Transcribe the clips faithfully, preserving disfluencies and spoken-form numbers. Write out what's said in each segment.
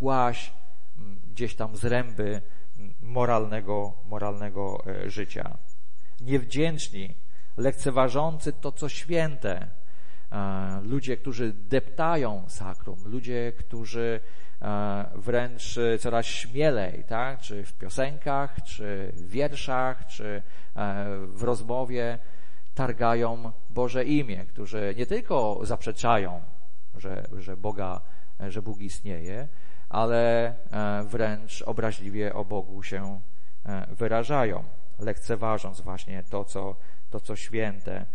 kłaść gdzieś tam zręby moralnego, moralnego życia. Niewdzięczni, lekceważący to, co święte, ludzie, którzy deptają sakrum, ludzie, którzy wręcz coraz śmielej, tak, czy w piosenkach, czy w wierszach, czy w rozmowie targają Boże imię, którzy nie tylko zaprzeczają, że, że Boga, że Bóg istnieje, ale wręcz obraźliwie o Bogu się wyrażają, lekceważąc właśnie to, co, to, co święte,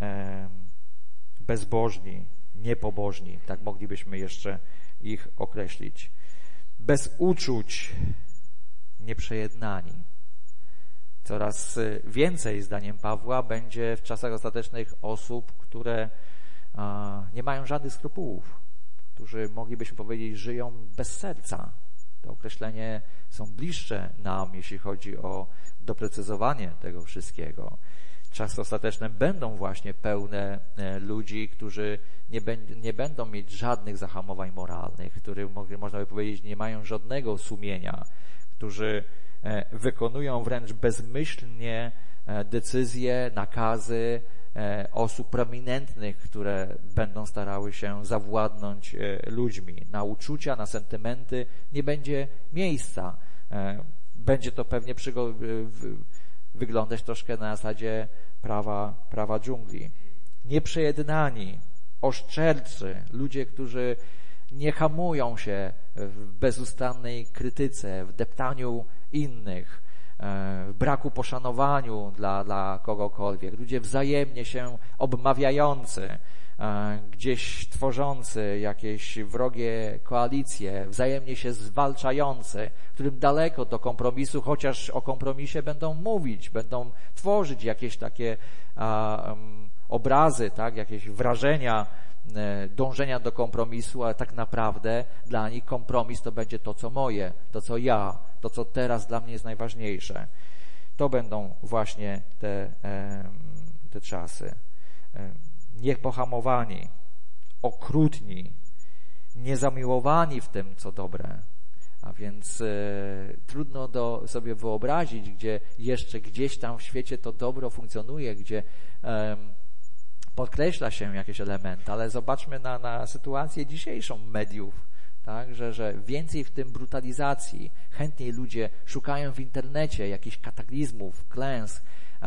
bezbożni, niepobożni, tak moglibyśmy jeszcze ich określić. Bez uczuć, nieprzejednani. Coraz więcej, zdaniem Pawła, będzie w czasach ostatecznych osób, które nie mają żadnych skrupułów, którzy, moglibyśmy powiedzieć, żyją bez serca. To określenie są bliższe nam, jeśli chodzi o doprecyzowanie tego wszystkiego. Czasy ostateczne będą właśnie pełne ludzi, którzy nie, b- nie będą mieć żadnych zahamowań moralnych, którzy, można by powiedzieć, nie mają żadnego sumienia, którzy wykonują wręcz bezmyślnie decyzje, nakazy osób prominentnych, które będą starały się zawładnąć ludźmi. Na uczucia, na sentymenty nie będzie miejsca. Będzie to pewnie przygo- wyglądać troszkę na zasadzie prawa, prawa dżungli. Nieprzejednani, oszczercy, ludzie, którzy nie hamują się w bezustannej krytyce, w deptaniu innych, w braku poszanowaniu dla, dla kogokolwiek. Ludzie wzajemnie się obmawiający, gdzieś tworzący jakieś wrogie koalicje, wzajemnie się zwalczający, którym daleko do kompromisu, chociaż o kompromisie będą mówić, będą tworzyć jakieś takie a, um, obrazy, tak, jakieś wrażenia e, dążenia do kompromisu, ale tak naprawdę dla nich kompromis to będzie to, co moje, to, co ja, to, co teraz dla mnie jest najważniejsze. To będą właśnie te, e, te czasy. E, Niepohamowani, okrutni, niezamiłowani w tym, co dobre. A więc e, trudno do sobie wyobrazić, gdzie jeszcze gdzieś tam w świecie to dobro funkcjonuje, gdzie e, podkreśla się jakieś elementy, ale zobaczmy na, na sytuację dzisiejszą mediów, tak, że, że więcej w tym brutalizacji, chętniej ludzie szukają w internecie jakichś kataklizmów, klęsk,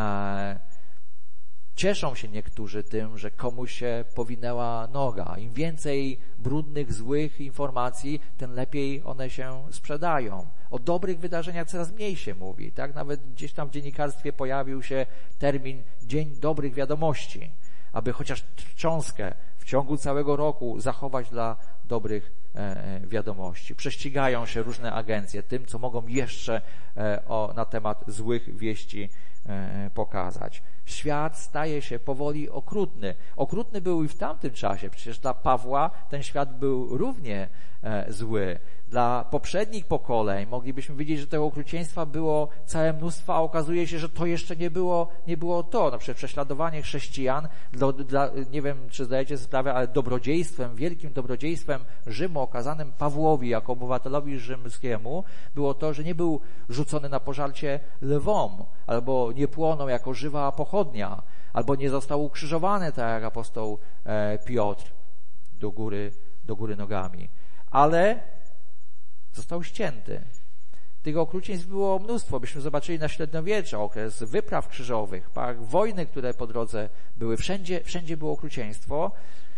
e, cieszą się niektórzy tym, że komuś się powinęła noga. Im więcej brudnych, złych informacji, tym lepiej one się sprzedają. O dobrych wydarzeniach coraz mniej się mówi. Tak? Nawet gdzieś tam w dziennikarstwie pojawił się termin Dzień Dobrych Wiadomości, aby chociaż cząstkę w ciągu całego roku zachować dla dobrych e, wiadomości. Prześcigają się różne agencje tym, co mogą jeszcze e, o, na temat złych wieści e, pokazać. Świat staje się powoli okrutny. Okrutny był i w tamtym czasie. Przecież dla Pawła ten świat był równie e, zły. Dla poprzednich pokoleń moglibyśmy widzieć, że tego okrucieństwa było całe mnóstwo, a okazuje się, że to jeszcze nie było, nie było to. Na przykład prześladowanie chrześcijan, dla, dla, nie wiem, czy zdajecie sobie sprawę, ale dobrodziejstwem, wielkim dobrodziejstwem Rzymu okazanym Pawłowi jako obywatelowi rzymskiemu było to, że nie był rzucony na pożarcie lwom, albo nie płonął jako żywa pochodnia, albo nie został ukrzyżowany, tak jak apostoł e, Piotr, do góry, do góry nogami. Ale został ścięty. Tych okrucieństw było mnóstwo. Byśmy zobaczyli na średniowiecze okres wypraw krzyżowych, tak, wojny, które po drodze były. Wszędzie, wszędzie było okrucieństwo.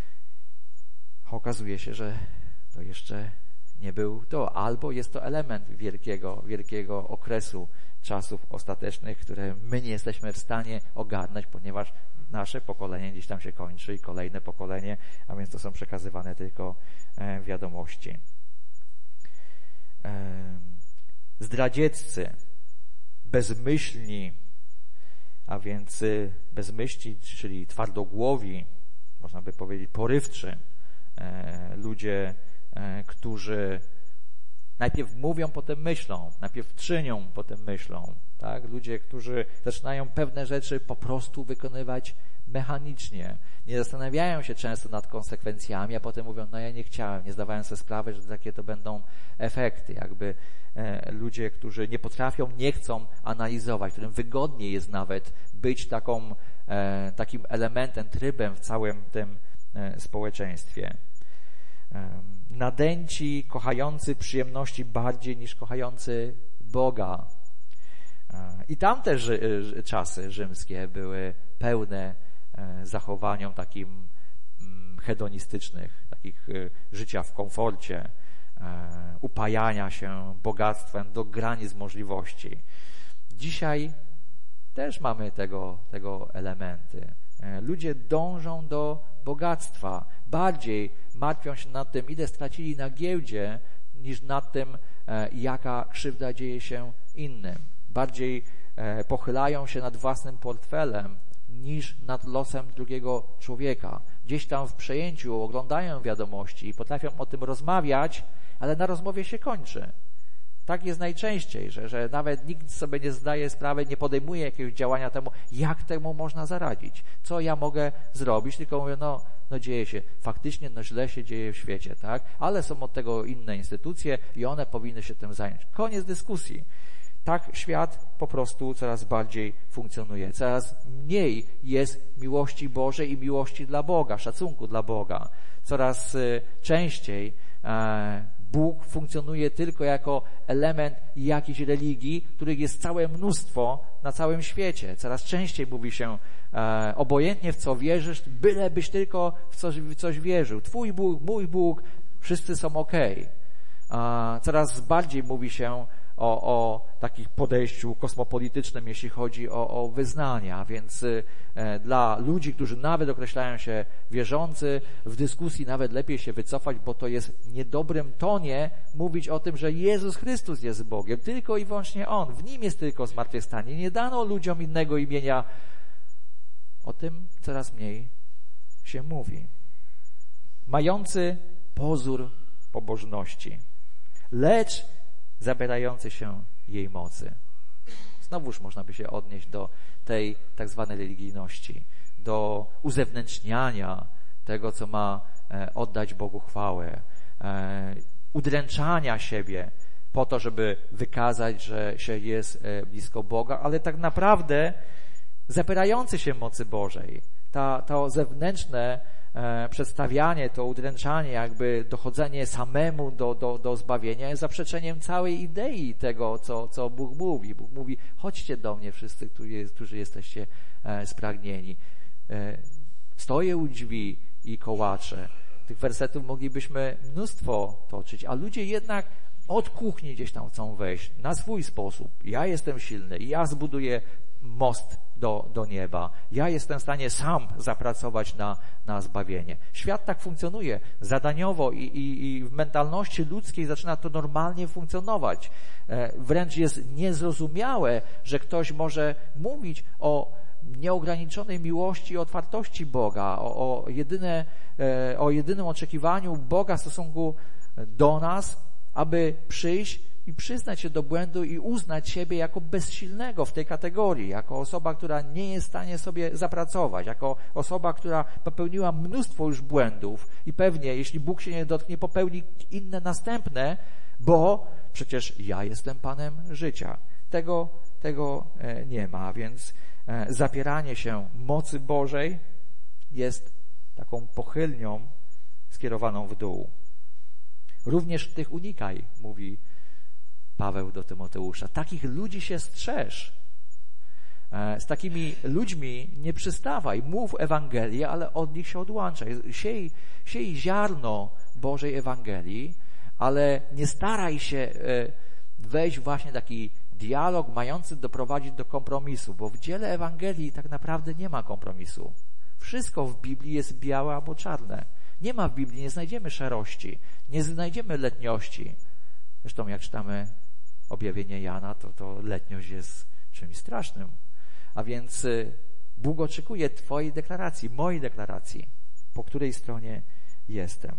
A okazuje się, że to jeszcze nie był to. Albo jest to element wielkiego, wielkiego okresu czasów ostatecznych, które my nie jesteśmy w stanie ogarnąć, ponieważ nasze pokolenie gdzieś tam się kończy i kolejne pokolenie, a więc to są przekazywane tylko e, wiadomości. Zdradzieccy, bezmyślni, a więc bezmyślni, czyli twardogłowi, można by powiedzieć porywczy, ludzie, którzy najpierw mówią, potem myślą, najpierw czynią, potem myślą, tak? Ludzie, którzy zaczynają pewne rzeczy po prostu wykonywać mechanicznie. Nie zastanawiają się często nad konsekwencjami, a potem mówią, no ja nie chciałem, nie zdawałem sobie sprawy, że takie to będą efekty. Jakby e, ludzie, którzy nie potrafią, nie chcą analizować, którym wygodniej jest nawet być taką, e, takim elementem, trybem w całym tym e, społeczeństwie. E, nadęci, kochający przyjemności bardziej niż kochający Boga. I tamte ży, czasy rzymskie były pełne zachowaniom takim hedonistycznych, takich życia w komforcie, upajania się bogactwem do granic możliwości. Dzisiaj też mamy tego, tego elementy. Ludzie dążą do bogactwa. Bardziej martwią się nad tym, ile stracili na giełdzie, niż nad tym, jaka krzywda dzieje się innym. Bardziej pochylają się nad własnym portfelem niż nad losem drugiego człowieka. Gdzieś tam w przejęciu oglądają wiadomości i potrafią o tym rozmawiać, ale na rozmowie się kończy. Tak jest najczęściej, że, że nawet nikt sobie nie zdaje sprawy, nie podejmuje jakiegoś działania temu, jak temu można zaradzić, co ja mogę zrobić, tylko mówię, no, no dzieje się, faktycznie no źle się dzieje w świecie, tak? Ale są od tego inne instytucje i one powinny się tym zająć. Koniec dyskusji. Tak świat po prostu coraz bardziej funkcjonuje. Coraz mniej jest miłości Bożej i miłości dla Boga, szacunku dla Boga. Coraz częściej Bóg funkcjonuje tylko jako element jakiejś religii, których jest całe mnóstwo na całym świecie. Coraz częściej mówi się obojętnie w co wierzysz, bylebyś tylko w coś, w coś wierzył. Twój Bóg, mój Bóg, wszyscy są okej. Coraz bardziej mówi się O, o takich podejściu kosmopolitycznym, jeśli chodzi o, o wyznania, więc e, dla ludzi, którzy nawet określają się wierzący, w dyskusji nawet lepiej się wycofać, bo to jest w niedobrym tonie mówić o tym, że Jezus Chrystus jest Bogiem, tylko i wyłącznie On, w Nim jest tylko zmartwychwstanie. Nie dano ludziom innego imienia. O tym coraz mniej się mówi. Mający pozór pobożności, lecz zabierający się jej mocy. Znowuż można by się odnieść do tej tak zwanej religijności, do uzewnętrzniania tego, co ma oddać Bogu chwałę, udręczania siebie po to, żeby wykazać, że się jest blisko Boga, ale tak naprawdę zabierający się mocy Bożej. Ta, to zewnętrzne e, przedstawianie, to udręczanie, jakby dochodzenie samemu do, do, do zbawienia jest zaprzeczeniem całej idei tego, co, co Bóg mówi. Bóg mówi, chodźcie do mnie wszyscy, którzy, którzy jesteście e, spragnieni. E, stoję u drzwi i kołaczę. Tych wersetów moglibyśmy mnóstwo toczyć, a ludzie jednak od kuchni gdzieś tam chcą wejść na swój sposób. Ja jestem silny, ja zbuduję most do, do nieba. Ja jestem w stanie sam zapracować na, na zbawienie. Świat tak funkcjonuje zadaniowo i, i, i w mentalności ludzkiej zaczyna to normalnie funkcjonować. E, wręcz jest niezrozumiałe, że ktoś może mówić o nieograniczonej miłości i otwartości Boga, o, o, jedyne, e, o jedynym oczekiwaniu Boga w stosunku do nas, aby przyjść i przyznać się do błędu i uznać siebie jako bezsilnego w tej kategorii, jako osoba, która nie jest w stanie sobie zapracować, jako osoba, która popełniła mnóstwo już błędów i pewnie, jeśli Bóg się nie dotknie, popełni inne następne, bo przecież ja jestem Panem życia. Tego, tego nie ma, więc zapieranie się mocy Bożej jest taką pochylnią skierowaną w dół. Również tych unikaj, mówi Paweł do Tymoteusza. Takich ludzi się strzeż. Z takimi ludźmi nie przystawaj. Mów Ewangelię, ale od nich się odłączaj. Siej, siej ziarno Bożej Ewangelii, ale nie staraj się wejść właśnie w taki dialog mający doprowadzić do kompromisu, bo w dziele Ewangelii tak naprawdę nie ma kompromisu. Wszystko w Biblii jest białe albo czarne. Nie ma w Biblii, nie znajdziemy szarości, nie znajdziemy letniości. Zresztą jak czytamy objawienie Jana, to, to letniość jest czymś strasznym. A więc Bóg oczekuje Twojej deklaracji, mojej deklaracji, po której stronie jestem.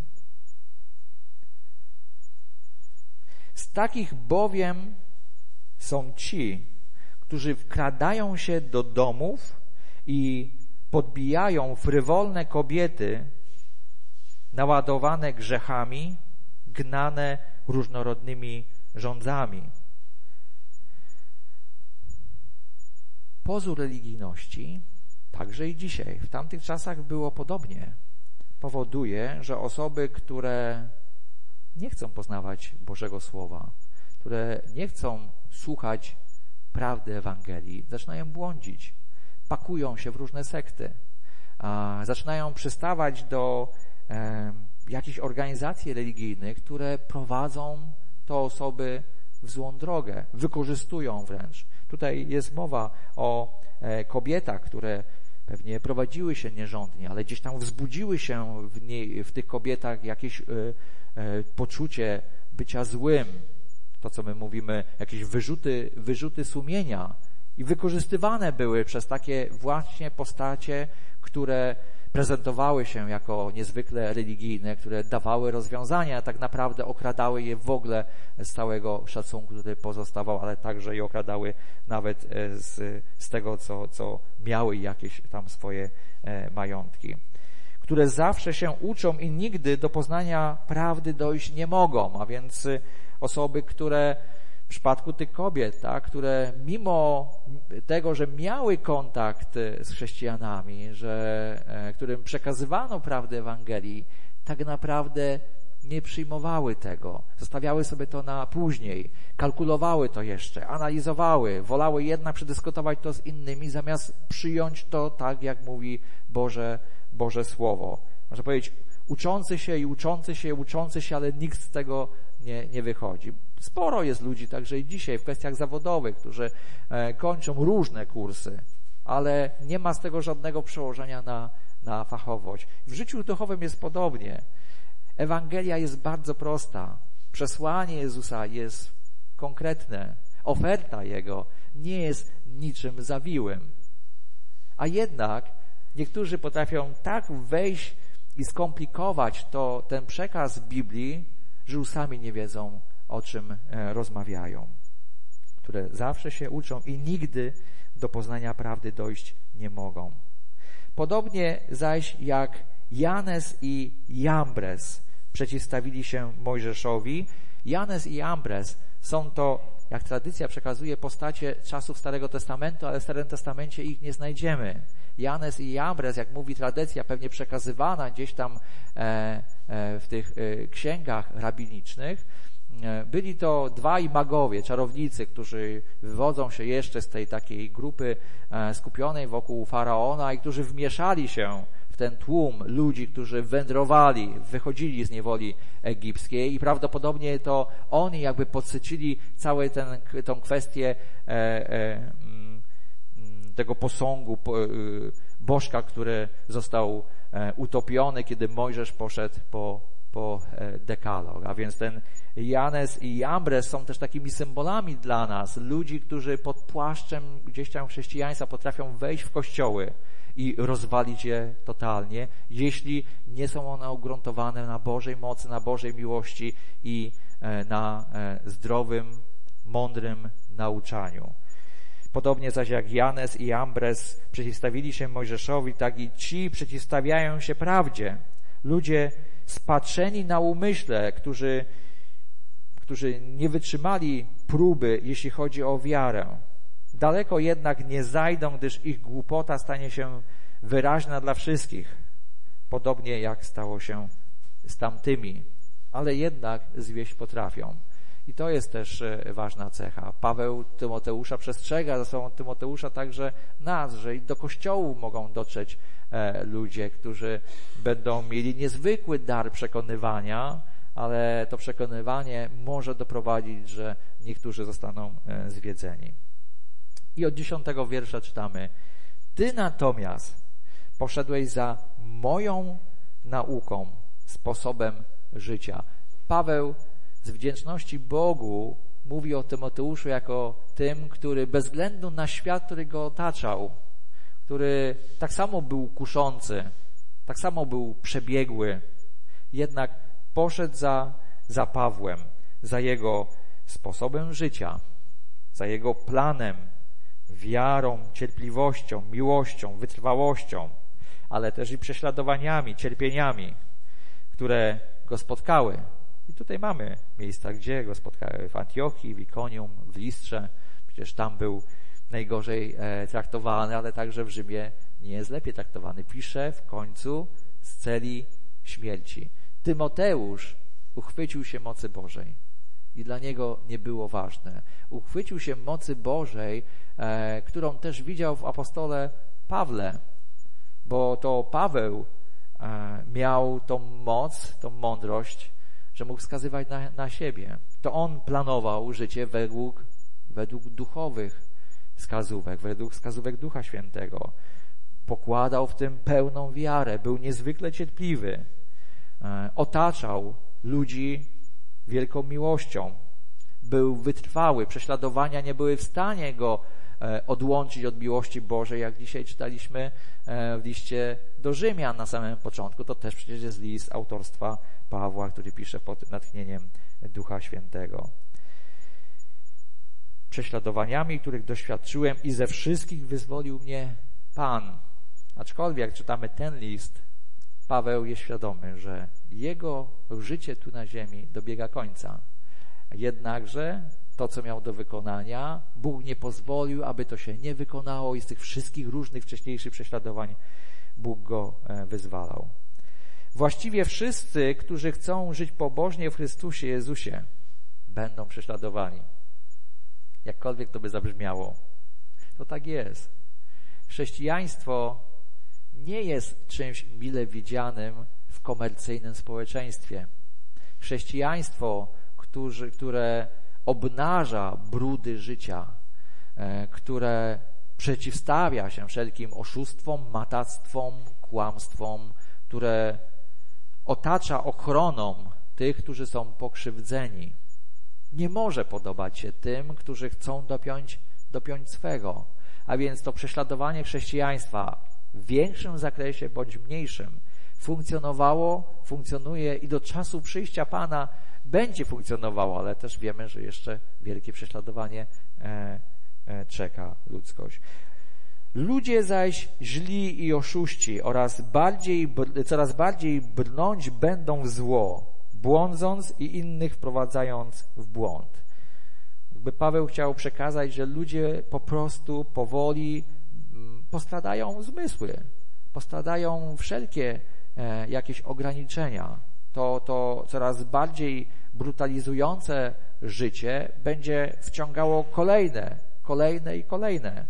Z takich bowiem są ci, którzy wkradają się do domów i podbijają frywolne kobiety naładowane grzechami, gnane różnorodnymi żądzami. Pozór religijności, także i dzisiaj, w tamtych czasach było podobnie, powoduje, że osoby, które nie chcą poznawać Bożego Słowa, które nie chcą słuchać prawdy Ewangelii, zaczynają błądzić, pakują się w różne sekty, a zaczynają przystawać do e, jakichś organizacji religijnych, które prowadzą te osoby w złą drogę, wykorzystują wręcz. Tutaj jest mowa o e, kobietach, które pewnie prowadziły się nierządnie, ale gdzieś tam wzbudziły się w, niej, w tych kobietach jakieś e, e, poczucie bycia złym, to co my mówimy, jakieś wyrzuty, wyrzuty sumienia, i wykorzystywane były przez takie właśnie postacie, które prezentowały się jako niezwykle religijne, które dawały rozwiązania, a tak naprawdę okradały je w ogóle z całego szacunku, który pozostawał, ale także i okradały nawet z, z tego, co, co miały jakieś tam swoje e, majątki, które zawsze się uczą i nigdy do poznania prawdy dojść nie mogą, a więc osoby, które w przypadku tych kobiet, tak, które mimo tego, że miały kontakt z chrześcijanami, że, którym przekazywano prawdę Ewangelii, tak naprawdę nie przyjmowały tego. Zostawiały sobie to na później, kalkulowały to jeszcze, analizowały, wolały jednak przedyskutować to z innymi, zamiast przyjąć to tak, jak mówi Boże, Boże Słowo. Można powiedzieć, uczący się i uczący się, uczący się, ale nikt z tego nie, nie wychodzi. Sporo jest ludzi także i dzisiaj w kwestiach zawodowych, którzy e, kończą różne kursy, ale nie ma z tego żadnego przełożenia na, na fachowość. W życiu duchowym jest podobnie. Ewangelia jest bardzo prosta. Przesłanie Jezusa jest konkretne. Oferta Jego nie jest niczym zawiłym. A jednak niektórzy potrafią tak wejść i skomplikować to, ten przekaz Biblii, że już sami nie wiedzą, o czym rozmawiają, które zawsze się uczą i nigdy do poznania prawdy dojść nie mogą. Podobnie zaś jak Janes i Jambres przeciwstawili się Mojżeszowi, Janes i Jambres są to, jak tradycja przekazuje, postacie czasów Starego Testamentu, ale w Starym Testamencie ich nie znajdziemy. Janes i Jambres, jak mówi tradycja, pewnie przekazywana gdzieś tam e, e, w tych e, księgach rabinicznych, e, byli to dwaj magowie, czarownicy, którzy wywodzą się jeszcze z tej takiej grupy e, skupionej wokół Faraona i którzy wmieszali się w ten tłum ludzi, którzy wędrowali, wychodzili z niewoli egipskiej i prawdopodobnie to oni jakby podsycili całą tę tą kwestię e, e, tego posągu bożka, który został utopiony, kiedy Mojżesz poszedł po, po dekalog. A więc ten Janes i Jambres są też takimi symbolami dla nas, ludzi, którzy pod płaszczem gdzieś tam chrześcijaństwa potrafią wejść w kościoły i rozwalić je totalnie, jeśli nie są one ugruntowane na Bożej mocy, na Bożej miłości i na zdrowym, mądrym nauczaniu. Podobnie zaś jak Janes i Jambres przeciwstawili się Mojżeszowi, tak i ci przeciwstawiają się prawdzie. Ludzie spatrzeni na umyśle, którzy, którzy nie wytrzymali próby, jeśli chodzi o wiarę. Daleko jednak nie zajdą, gdyż ich głupota stanie się wyraźna dla wszystkich, podobnie jak stało się z tamtymi, ale jednak zwieść potrafią. I to jest też ważna cecha. Paweł Tymoteusza przestrzega za sobą Tymoteusza także nas, że i do kościołu mogą dotrzeć ludzie, którzy będą mieli niezwykły dar przekonywania, ale to przekonywanie może doprowadzić, że niektórzy zostaną zwiedzeni. I od dziesiątego wiersza czytamy: Ty natomiast poszedłeś za moją nauką, sposobem życia. Paweł z wdzięczności Bogu mówi o Tymoteuszu jako tym, który bez względu na świat, który go otaczał, który tak samo był kuszący, tak samo był przebiegły, jednak poszedł za, za Pawłem, za jego sposobem życia, za jego planem, wiarą, cierpliwością, miłością, wytrwałością, ale też i prześladowaniami, cierpieniami, które go spotkały. I tutaj mamy miejsca, gdzie go spotkały: w Antiochii, w Ikonium, w Listrze. Przecież tam był najgorzej e, traktowany, ale także w Rzymie nie jest lepiej traktowany. Pisze w końcu z celi śmierci. Tymoteusz uchwycił się mocy Bożej i dla niego nie było ważne. Uchwycił się mocy Bożej, e, którą też widział w apostole Pawle, bo to Paweł e, miał tą moc, tą mądrość, że mógł wskazywać na, na siebie. To on planował życie według, według duchowych wskazówek, według wskazówek Ducha Świętego. Pokładał w tym pełną wiarę, był niezwykle cierpliwy, e, otaczał ludzi wielką miłością, był wytrwały, prześladowania nie były w stanie go e, odłączyć od miłości Bożej, jak dzisiaj czytaliśmy e, w liście do Rzymian na samym początku. To też przecież jest list autorstwa Pawła, który pisze pod natchnieniem Ducha Świętego. Prześladowaniami, których doświadczyłem, i ze wszystkich wyzwolił mnie Pan. Aczkolwiek jak czytamy ten list, Paweł jest świadomy, że jego życie tu na ziemi dobiega końca. Jednakże to, co miał do wykonania, Bóg nie pozwolił, aby to się nie wykonało i z tych wszystkich różnych wcześniejszych prześladowań Bóg go wyzwalał. Właściwie wszyscy, którzy chcą żyć pobożnie w Chrystusie Jezusie, będą prześladowani. Jakkolwiek to by zabrzmiało, to tak jest. Chrześcijaństwo nie jest czymś mile widzianym w komercyjnym społeczeństwie. Chrześcijaństwo, którzy, które obnaża brudy życia, e, które przeciwstawia się wszelkim oszustwom, matactwom, kłamstwom, które otacza ochroną tych, którzy są pokrzywdzeni, nie może podobać się tym, którzy chcą dopiąć, dopiąć swego. A więc to prześladowanie chrześcijaństwa w większym zakresie bądź mniejszym funkcjonowało, funkcjonuje i do czasu przyjścia Pana będzie funkcjonowało, ale też wiemy, że jeszcze wielkie prześladowanie e, e, czeka ludzkość. Ludzie zaś źli i oszuści oraz bardziej, coraz bardziej brnąć będą w zło, błądząc i innych wprowadzając w błąd. Jakby Paweł chciał przekazać, że ludzie po prostu powoli postradają zmysły, postradają wszelkie e, jakieś ograniczenia. To, to coraz bardziej brutalizujące życie będzie wciągało kolejne, kolejne i kolejne.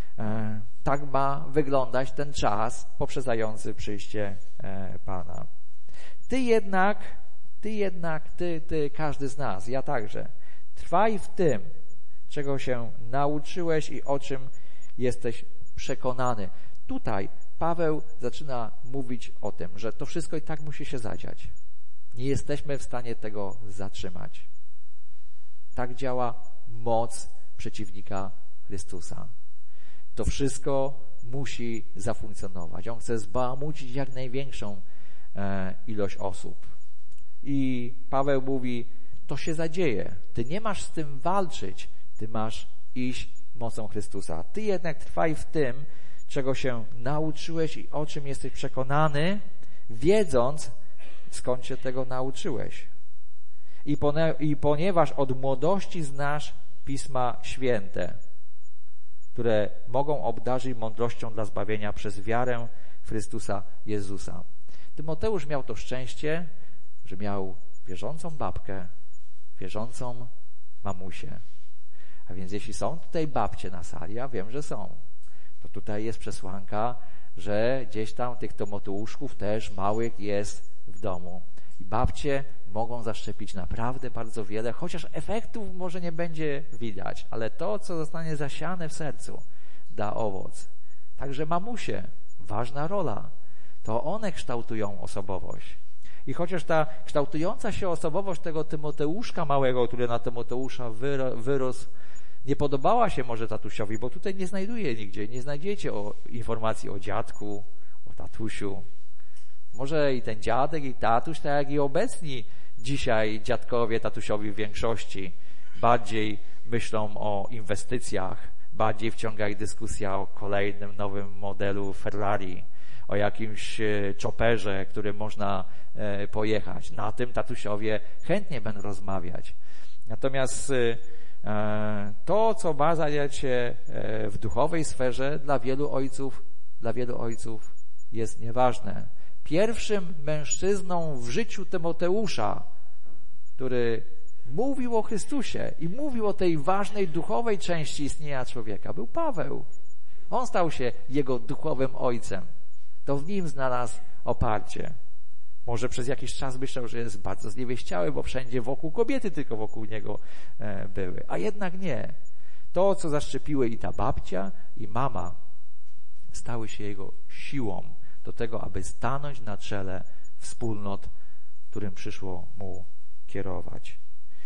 E, tak ma wyglądać ten czas poprzedzający przyjście e, Pana. Ty jednak, ty jednak, ty, ty, każdy z nas, ja także, trwaj w tym, czego się nauczyłeś i o czym jesteś przekonany. Tutaj Paweł zaczyna mówić o tym, że to wszystko i tak musi się zadziać. Nie jesteśmy w stanie tego zatrzymać. Tak działa moc przeciwnika Chrystusa. To wszystko musi zafunkcjonować. On chce zbałamucić jak największą e, ilość osób. I Paweł mówi, to się zadzieje. Ty nie masz z tym walczyć, ty masz iść mocą Chrystusa. Ty jednak trwaj w tym, czego się nauczyłeś i o czym jesteś przekonany, wiedząc, skąd się tego nauczyłeś. I, pone- i ponieważ od młodości znasz Pisma Święte, które mogą obdarzyć mądrością dla zbawienia przez wiarę w Chrystusa Jezusa. Tymoteusz miał to szczęście, że miał wierzącą babkę, wierzącą mamusię. A więc jeśli są tutaj babcie na sali, ja wiem, że są, to tutaj jest przesłanka, że gdzieś tam tych Tymoteuszków też małych jest w domu. I babcie mogą zaszczepić naprawdę bardzo wiele, chociaż efektów może nie będzie widać, ale to, co zostanie zasiane w sercu, da owoc. Także mamusie, ważna rola. To one kształtują osobowość. I chociaż ta kształtująca się osobowość tego Tymoteuszka małego, który na Tymoteusza wyrósł, nie podobała się może tatusiowi, bo tutaj nie znajduje nigdzie, nie znajdziecie o, informacji o dziadku, o tatusiu. Może i ten dziadek, i tatuś, tak jak i obecni dzisiaj dziadkowie, tatusiowi w większości bardziej myślą o inwestycjach, bardziej wciąga ich dyskusja o kolejnym nowym modelu Ferrari, o jakimś chopperze, którym można pojechać. Na tym tatusiowie chętnie będą rozmawiać. Natomiast to, co ma zajać się w duchowej sferze, dla wielu ojców, dla wielu ojców jest nieważne. Pierwszym mężczyzną w życiu Tymoteusza, który mówił o Chrystusie i mówił o tej ważnej duchowej części istnienia człowieka, był Paweł. On stał się jego duchowym ojcem. To w nim znalazł oparcie. Może przez jakiś czas myślał, że jest bardzo zniewieściały, bo wszędzie wokół kobiety tylko wokół niego były. A jednak nie. To, co zaszczepiły i ta babcia, i mama, stały się jego siłą do tego, aby stanąć na czele wspólnot, którym przyszło mu kierować.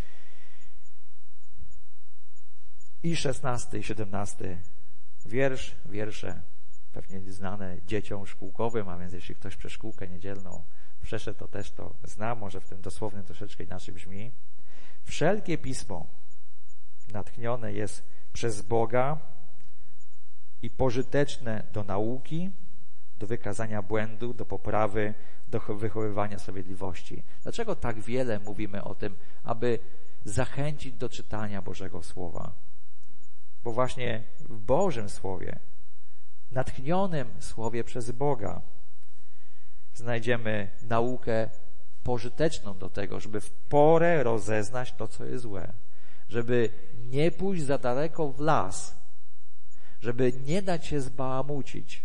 I szesnasty i siedemnasty wiersz, wiersze pewnie znane dzieciom szkółkowym, a więc jeśli ktoś przez szkółkę niedzielną przeszedł, to też to zna, może w tym dosłownym troszeczkę inaczej brzmi. Wszelkie pismo natchnione jest przez Boga i pożyteczne do nauki, do wykazania błędu, do poprawy, do wychowywania sprawiedliwości. Dlaczego tak wiele mówimy o tym, aby zachęcić do czytania Bożego Słowa? Bo właśnie w Bożym Słowie, natchnionym Słowie przez Boga, znajdziemy naukę pożyteczną do tego, żeby w porę rozeznać to, co jest złe, żeby nie pójść za daleko w las, żeby nie dać się zbałamucić,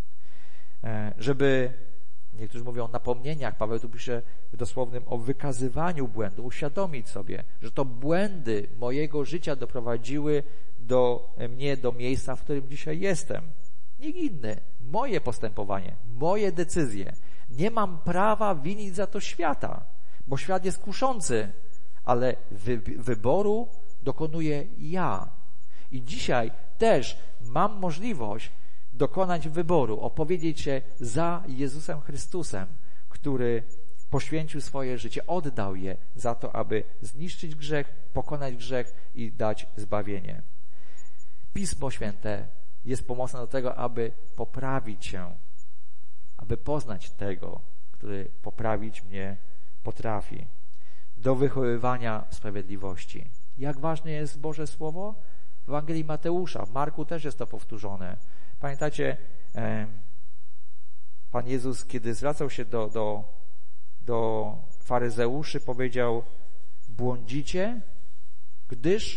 żeby, niektórzy mówią o napomnieniach, Paweł tu pisze w dosłownym o wykazywaniu błędu, uświadomić sobie, że to błędy mojego życia doprowadziły do mnie do miejsca, w którym dzisiaj jestem. Nikt inny. Moje postępowanie, moje decyzje. Nie mam prawa winić za to świata, bo świat jest kuszący, ale wy, wyboru dokonuję ja. I dzisiaj też mam możliwość dokonać wyboru, opowiedzieć się za Jezusem Chrystusem, który poświęcił swoje życie, oddał je za to, aby zniszczyć grzech, pokonać grzech i dać zbawienie. Pismo Święte jest pomocne do tego, aby poprawić się, aby poznać tego, który poprawić mnie potrafi, do wychowywania sprawiedliwości. Jak ważne jest Boże Słowo? W Ewangelii Mateusza, w Marku też jest to powtórzone. Pamiętacie, e, Pan Jezus, kiedy zwracał się do, do, do faryzeuszy, powiedział: błądzicie, gdyż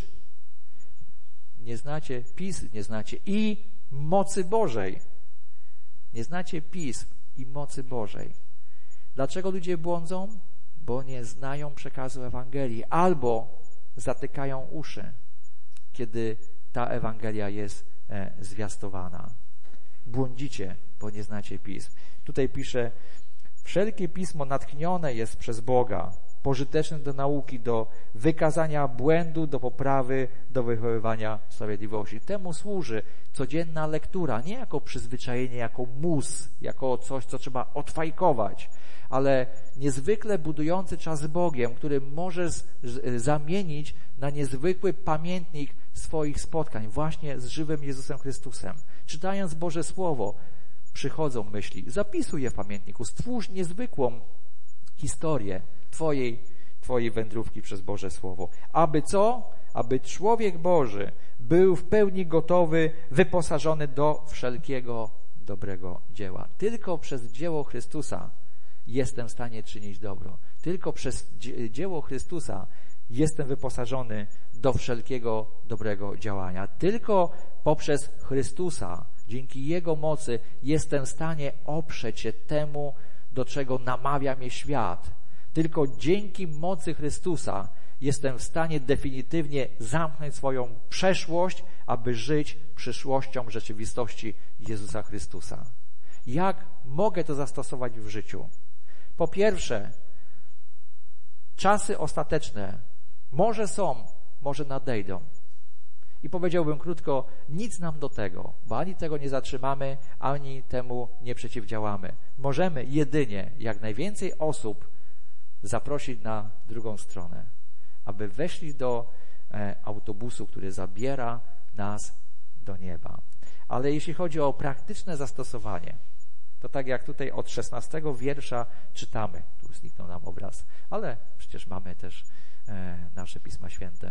nie znacie pism, nie znacie i mocy Bożej. Nie znacie pism i mocy Bożej. Dlaczego ludzie błądzą? Bo nie znają przekazu Ewangelii albo zatykają uszy, kiedy ta Ewangelia jest e, zwiastowana. Błądzicie, bo nie znacie pism. Tutaj pisze: wszelkie pismo natchnione jest przez Boga, pożyteczne do nauki, do wykazania błędu, do poprawy, do wychowywania sprawiedliwości. Temu służy codzienna lektura, nie jako przyzwyczajenie, jako mus, jako coś, co trzeba odfajkować, ale niezwykle budujący czas z Bogiem, który możesz zamienić na niezwykły pamiętnik swoich spotkań właśnie z żywym Jezusem Chrystusem. Czytając Boże Słowo, przychodzą myśli, zapisuj je w pamiętniku, stwórz niezwykłą historię Twojej, Twojej wędrówki przez Boże Słowo. Aby co? Aby człowiek Boży był w pełni gotowy, wyposażony do wszelkiego dobrego dzieła. Tylko przez dzieło Chrystusa jestem w stanie czynić dobro. Tylko przez dzieło Chrystusa jestem wyposażony do wszelkiego dobrego działania. Tylko poprzez Chrystusa, dzięki Jego mocy, jestem w stanie oprzeć się temu, do czego namawia mnie świat. Tylko dzięki mocy Chrystusa jestem w stanie definitywnie zamknąć swoją przeszłość, aby żyć przyszłością rzeczywistości Jezusa Chrystusa. Jak mogę to zastosować w życiu? Po pierwsze, czasy ostateczne może są, może nadejdą. I powiedziałbym krótko, nic nam do tego, bo ani tego nie zatrzymamy, ani temu nie przeciwdziałamy. Możemy jedynie jak najwięcej osób zaprosić na drugą stronę, aby weszli do e, autobusu, który zabiera nas do nieba. Ale jeśli chodzi o praktyczne zastosowanie, to tak jak tutaj od szesnastego wiersza czytamy, tu zniknął nam obraz, ale przecież mamy też e, nasze Pisma Święte.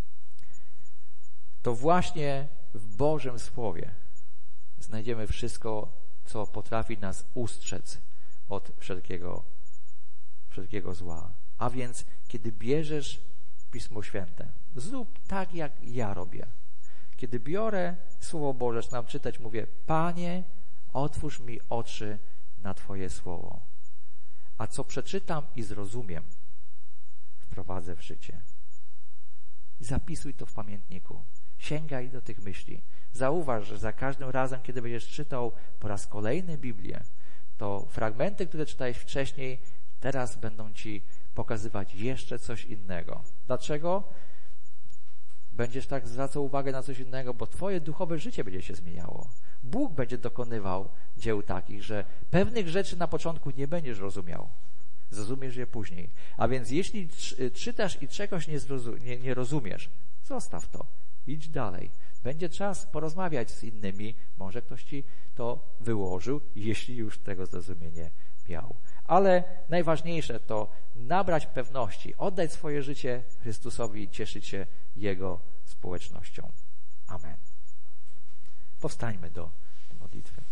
To właśnie w Bożym Słowie znajdziemy wszystko, co potrafi nas ustrzec od wszelkiego, wszelkiego zła. A więc, kiedy bierzesz Pismo Święte, zrób tak, jak ja robię. Kiedy biorę Słowo Boże, zaczynam czytać, mówię: Panie, otwórz mi oczy na Twoje Słowo. A co przeczytam i zrozumiem, wprowadzę w życie. I zapisuj to w pamiętniku. Sięgaj do tych myśli. Zauważ, że za każdym razem, kiedy będziesz czytał po raz kolejny Biblię, to fragmenty, które czytałeś wcześniej, teraz będą Ci pokazywać jeszcze coś innego. Dlaczego? Będziesz tak zwracał uwagę na coś innego, bo Twoje duchowe życie będzie się zmieniało. Bóg będzie dokonywał dzieł takich, że pewnych rzeczy na początku nie będziesz rozumiał. Zrozumiesz je później. A więc jeśli czytasz i czegoś nie, zrozum- nie, nie rozumiesz, zostaw to. Idź dalej. Będzie czas porozmawiać z innymi. Może ktoś Ci to wyłożył, jeśli już tego zrozumienie miał. Ale najważniejsze to nabrać pewności, oddać swoje życie Chrystusowi i cieszyć się Jego społecznością. Amen. Powstańmy do modlitwy.